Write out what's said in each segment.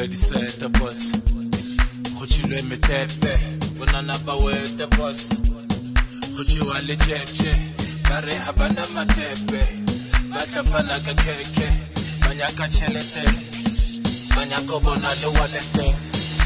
Khuchile di seta boss. Khuchile metepe. Bunana bawete boss. Khuchiwa le cheche. Bare habana matepe. Batafana ka keke. Manyaka chelete. Manyako bona le walete.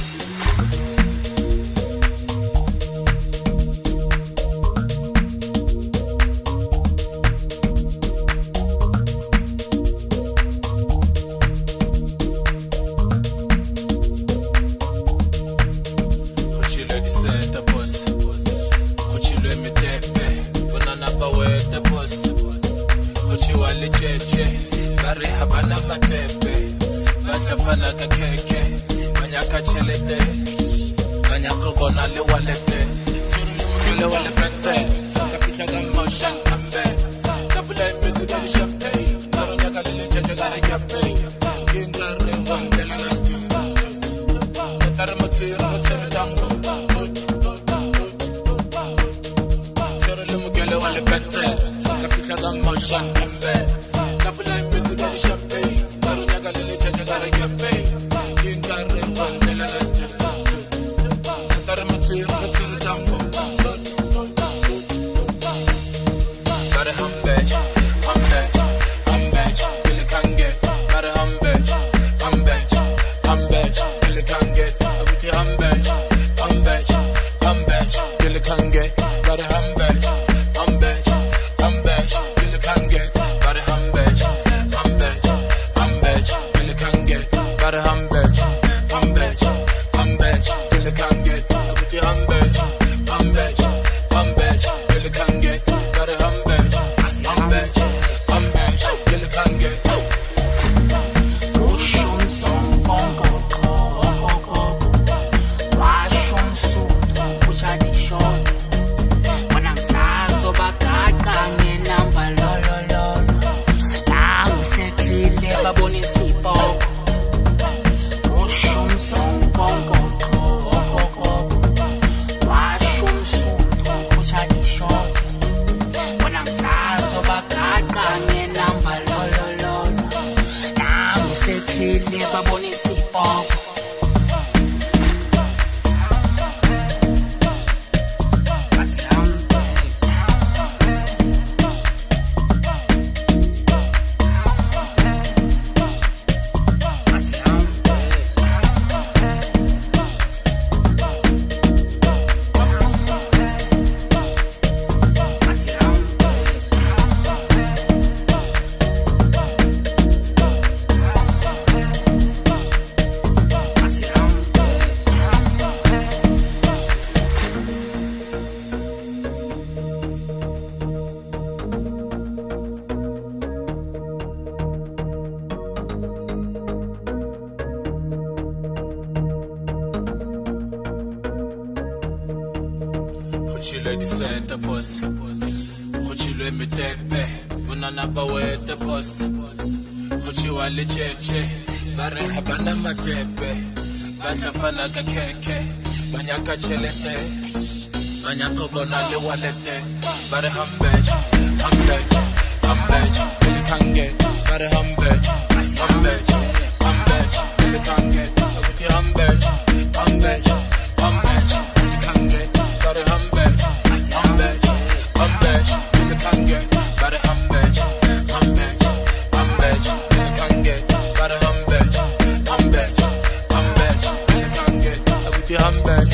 Bare habana matepe, batafana ka keke, manyaka chelete, manyako bona le walete, le walete, kapita gamma shantambe, kapula imbetu dali champagne, naronyaka le cheche gara yape, gingare wangela gastu, taramotira sere dango, sere le mugele walete, kapita gamma shantambe. Champagne, Marunaga Lily Chagara Yape, Gingare, Wandela, Taramati, Rambo, Got a humbage, Billy can get, got a humbage, Billy can get, with the humbage, Billy can get, got a humbage, Billy can get, got a humbage. Got a humbage, Billy can get, with the humbage, Billy can get, got a humbage, Billy can get. Oshun song bongo, washun suit, which I did short. When I'm sad, so back I can't number lo. Now we say clean labor bonnie sipo. Song bongo, washun suit, which I did short. When I'm sad, so back I can't number lo. Now we say clean labor bonnie sipo. Khuchile di seta boss. Khuchile metepe. Bunana bawete boss. Khuchiwa le cheche. Bare habana matepe. Batafana ka keke. Manyaka chelete. Manyako bona le walete. Bare humbage. Billy can get. Bare humbage. Billy can get. With the humbage. Billy can get. Got a humbage, Billy can get, got a humbage, Billy can get, got a humbage, Billy can get, with the humbage,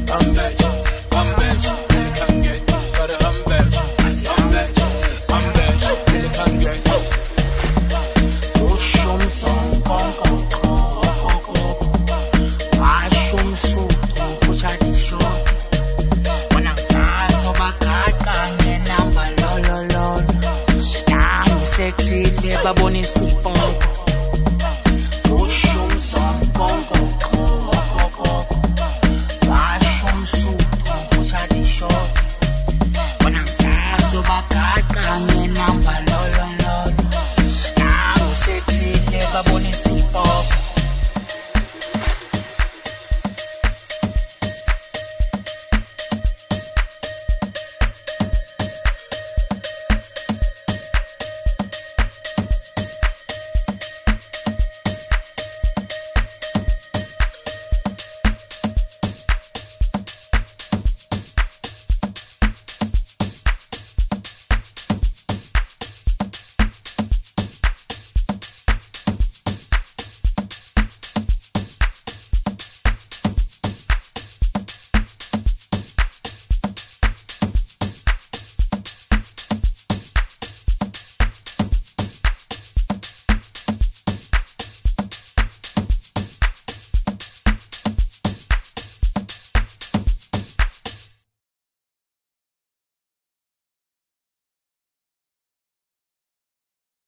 Billy can get, got a humbage, Billy can get. Oshun song bongo, washun suit, which I did short. Baboni sipon